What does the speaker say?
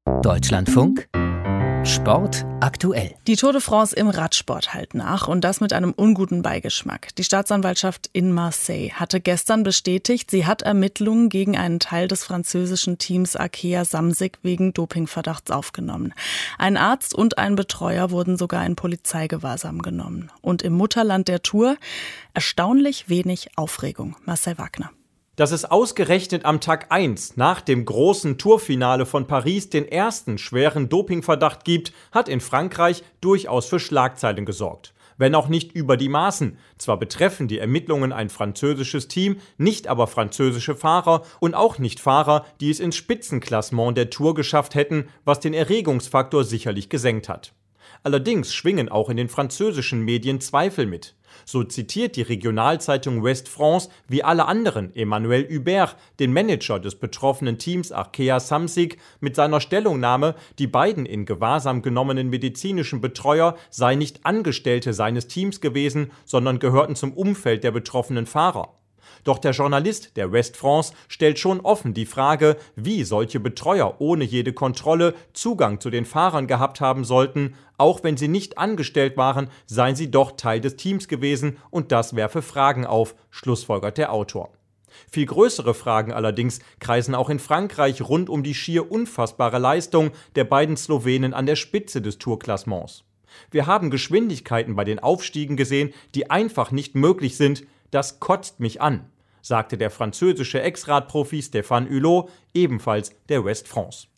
Deutschlandfunk Sport aktuell. Die Tour de France im Radsport halt nach und das mit einem unguten Beigeschmack. Die Staatsanwaltschaft in Marseille hatte gestern bestätigt, sie hat Ermittlungen gegen einen Teil des französischen Teams Arkea Samsic wegen Dopingverdachts aufgenommen. Ein Arzt und ein Betreuer wurden sogar in Polizeigewahrsam genommen. Und im Mutterland der Tour erstaunlich wenig Aufregung. Marcel Wagner. Dass es ausgerechnet am Tag 1 nach dem großen Tourfinale von Paris den ersten schweren Dopingverdacht gibt, hat in Frankreich durchaus für Schlagzeilen gesorgt. Wenn auch nicht über die Maßen. Zwar betreffen die Ermittlungen ein französisches Team, nicht aber französische Fahrer und auch nicht Fahrer, die es ins Spitzenklassement der Tour geschafft hätten, was den Erregungsfaktor sicherlich gesenkt hat. Allerdings schwingen auch in den französischen Medien Zweifel mit. So zitiert die Regionalzeitung Ouest France wie alle anderen Emmanuel Hubert, den Manager des betroffenen Teams Arkea Samsic, mit seiner Stellungnahme, die beiden in Gewahrsam genommenen medizinischen Betreuer seien nicht Angestellte seines Teams gewesen, sondern gehörten zum Umfeld der betroffenen Fahrer. Doch der Journalist der Ouest France stellt schon offen die Frage, wie solche Betreuer ohne jede Kontrolle Zugang zu den Fahrern gehabt haben sollten. Auch wenn sie nicht angestellt waren, seien sie doch Teil des Teams gewesen und das werfe Fragen auf, schlussfolgert der Autor. Viel größere Fragen allerdings kreisen auch in Frankreich rund um die schier unfassbare Leistung der beiden Slowenen an der Spitze des Tourklassements. Wir haben Geschwindigkeiten bei den Aufstiegen gesehen, die einfach nicht möglich sind. Das kotzt mich an, sagte der französische Ex-Radprofi Stéphane Hulot, ebenfalls der Ouest France.